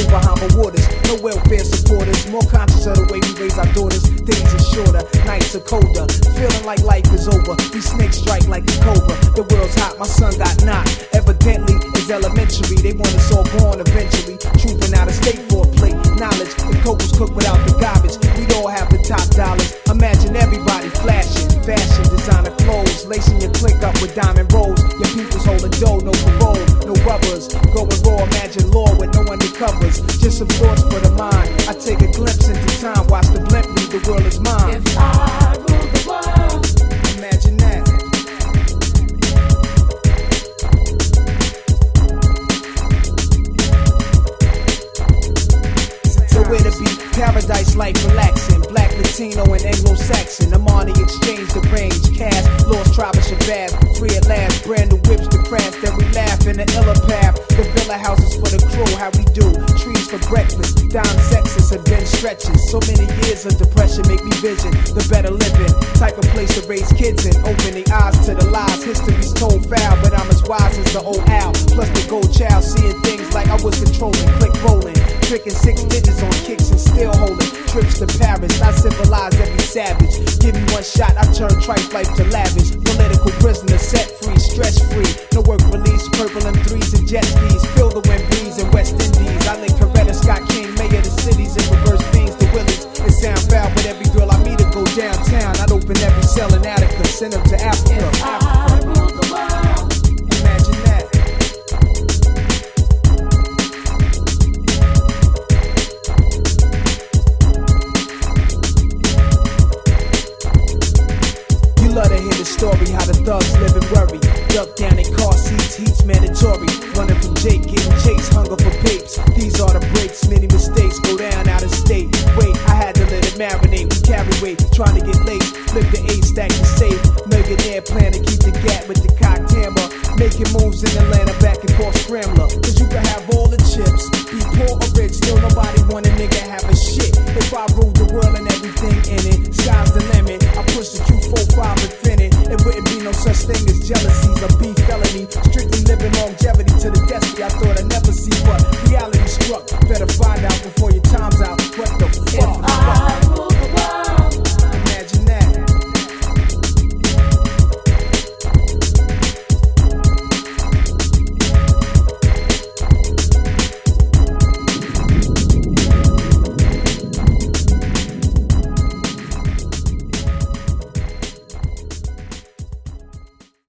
Bahama waters. No welfare supporters, more conscious of the way we raise our daughters. Days are shorter, nights are colder. Feeling like life is over. These snakes strike like a cobra. The world's hot, my son got knocked. Evidently, it's elementary. They want us all born eventually. Trooping out of state for a plate. Knowledge, the coke was cooked without the garbage. We'd all have the top dollars. Imagine everybody flashing. Fashion, designer clothes. Lacing your click up with diamond rolls. Your people's holding dough, no parole, no rubbers. Going raw, imagine law with no undercovers. Just some thoughts for the mind. I take a glimpse into time. Watch the blimp read the world is mine. If I rule the world, imagine that. So where to be? Paradise life relaxing. Black, Latino, and Anglo-Saxon. Amani exchange the range. Cash, lost tribe of Shabazz. Free at last. Brand new whips to crash. Then we laugh in the illa path. The villa houses for the crew. How we do? Trees for breakfast. Dime sexes have been stretches. So many years of depression make me vision the better living. Type of place to raise kids in. Open the eyes to the lies. History's told foul, but I'm as wise as the old owl. Plus the gold child. Seeing things like I was controlling. Click rolling. Tricking 6 digits on kicks and still holding. Trips to Paris, I civilize every savage. Give me one shot, I turn trife life to lavish. Political prisoner, set free, stress free. No work release, purple M3s and jet skis. Feel the wind breeze in West Indies. I link Coretta Scott King, mayor of the cities, and reverse beans to Willies. It sound foul, but every girl I meet to go downtown. I'd open every cell in Attica, send them to Africa. if I rule the world, Imagine that. You love to hear the story, how the thugs live and worry. Duck down in car seats, heat's mandatory. Running from Jake, getting chased, hunger for papes. These are the breaks, many mistakes go down out of state. Wait, I had to let it marinate. We carry weight, trying to get laced. Flip the 8 stack to save. Millionaire plan to keep the gap with the cock hammer. Making moves in Atlanta, back and forth scrambler. Cause you can have all the chips, be poor or rich, still nobody want a nigga have a shit. If I ruled the world and everything in it, sky's the limit. I push the Q45 infinite. It wouldn't be no such thing as jealousies or beef felony. Strictly living longevity to the destiny I thought I'd never see, but